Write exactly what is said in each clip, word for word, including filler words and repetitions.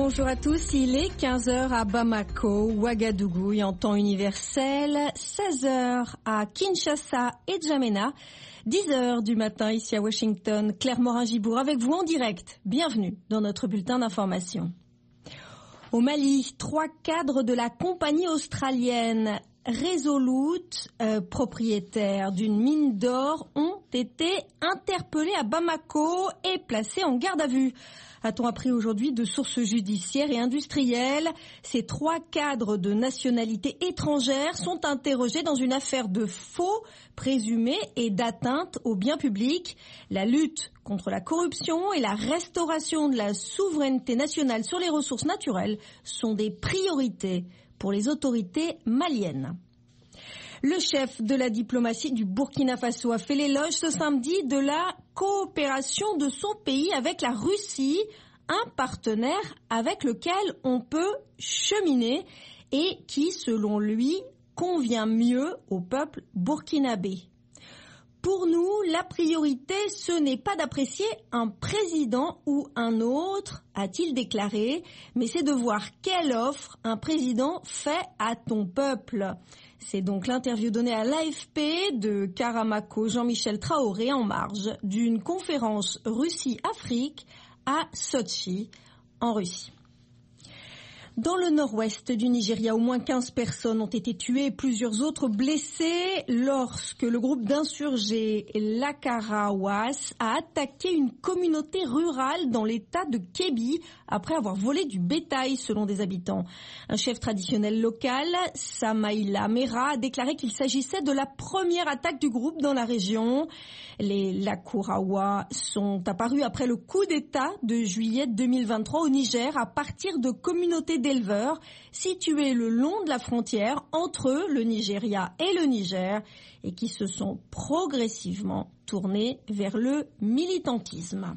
Bonjour à tous, il est quinze heures à Bamako, Ouagadougou et en temps universel, seize heures à Kinshasa et Djamena, dix heures du matin ici à Washington. Claire Morin-Gibourg avec vous en direct. Bienvenue dans notre bulletin d'information. Au Mali, trois cadres de la compagnie australienne Resolute, euh, propriétaires d'une mine d'or, ont été interpellés à Bamako et placés en garde à vue. A-t-on appris aujourd'hui de sources judiciaires et industrielles? Ces trois cadres de nationalité étrangère sont interrogés dans une affaire de faux présumés et d'atteinte aux biens publics. La lutte contre la corruption et la restauration de la souveraineté nationale sur les ressources naturelles sont des priorités pour les autorités maliennes. Le chef de la diplomatie du Burkina Faso a fait l'éloge ce samedi de la coopération de son pays avec la Russie, un partenaire avec lequel on peut cheminer et qui, selon lui, convient mieux au peuple burkinabé. Pour nous, la priorité, ce n'est pas d'apprécier un président ou un autre, a-t-il déclaré, mais c'est de voir quelle offre un président fait à ton peuple. C'est donc l'interview donnée à l'A F P de Karamako Jean-Michel Traoré en marge d'une conférence Russie-Afrique à Sotchi, en Russie. Dans le nord-ouest du Nigeria, au moins quinze personnes ont été tuées et plusieurs autres blessées lorsque le groupe d'insurgés l'Akarawas a attaqué une communauté rurale dans l'état de Kebbi après avoir volé du bétail selon des habitants. Un chef traditionnel local, Samaïla Mera, a déclaré qu'il s'agissait de la première attaque du groupe dans la région. Les Lakurawa sont apparus après le coup d'État de juillet deux mille vingt-trois au Niger à partir de communautés d'éleveurs situés le long de la frontière entre le Nigeria et le Niger et qui se sont progressivement tournés vers le militantisme.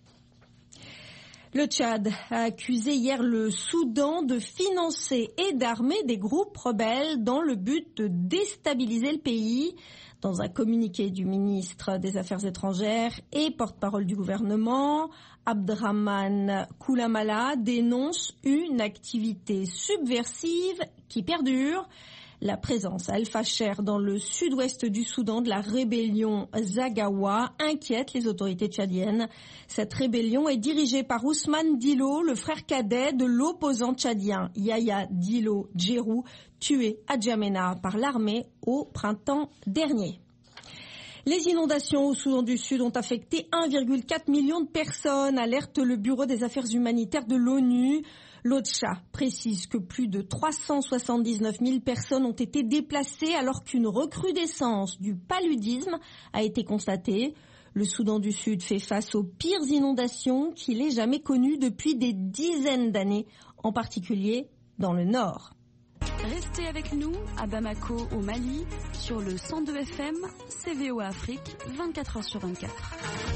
Le Tchad a accusé hier le Soudan de financer et d'armer des groupes rebelles dans le but de déstabiliser le pays. Dans un communiqué du ministre des Affaires étrangères et porte-parole du gouvernement, Abdrahman Koulamala dénonce une activité subversive qui perdure. La présence à El Fasher dans le sud-ouest du Soudan de la rébellion Zagawa inquiète les autorités tchadiennes. Cette rébellion est dirigée par Ousmane Dilo, le frère cadet de l'opposant tchadien Yahya Dilo Djerou, tué à Djamena par l'armée au printemps dernier. Les inondations au Soudan du Sud ont affecté un virgule quatre million de personnes, alerte le Bureau des Affaires humanitaires de l'ONU. L'OCHA précise que plus de trois cent soixante-dix-neuf mille personnes ont été déplacées alors qu'une recrudescence du paludisme a été constatée. Le Soudan du Sud fait face aux pires inondations qu'il ait jamais connues depuis des dizaines d'années, en particulier dans le nord. Restez avec nous à Bamako au Mali sur le cent deux F M C V O Afrique vingt-quatre heures sur vingt-quatre.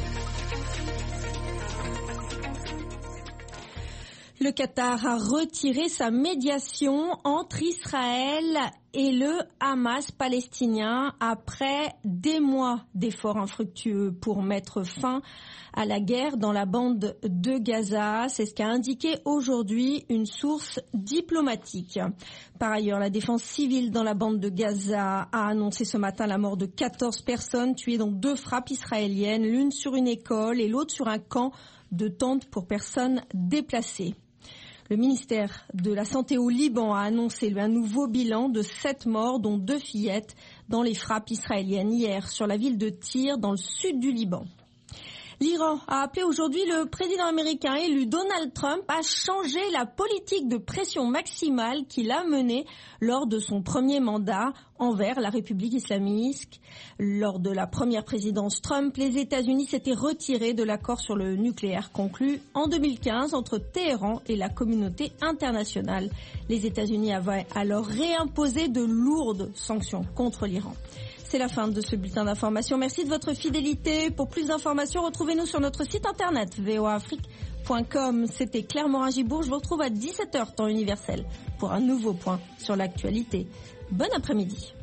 Le Qatar a retiré sa médiation entre Israël et le Hamas palestinien après des mois d'efforts infructueux pour mettre fin à la guerre dans la bande de Gaza. C'est ce qu'a indiqué aujourd'hui une source diplomatique. Par ailleurs, la défense civile dans la bande de Gaza a annoncé ce matin la mort de quatorze personnes tuées dans deux frappes israéliennes, l'une sur une école et l'autre sur un camp de tentes pour personnes déplacées. Le ministère de la Santé au Liban a annoncé un nouveau bilan de sept morts, dont deux fillettes, dans les frappes israéliennes hier sur la ville de Tyr, dans le sud du Liban. L'Iran a appelé aujourd'hui le président américain élu Donald Trump à changer la politique de pression maximale qu'il a menée lors de son premier mandat envers la République islamique. Lors de la première présidence Trump, les États-Unis s'étaient retirés de l'accord sur le nucléaire conclu en deux mille quinze entre Téhéran et la communauté internationale. Les États-Unis avaient alors réimposé de lourdes sanctions contre l'Iran. C'est la fin de ce bulletin d'information. Merci de votre fidélité. Pour plus d'informations, retrouvez-nous sur notre site internet v o a afrique point com. C'était Claire Morin-Gibourg. Je vous retrouve à dix-sept heures temps universel pour un nouveau point sur l'actualité. Bon après-midi.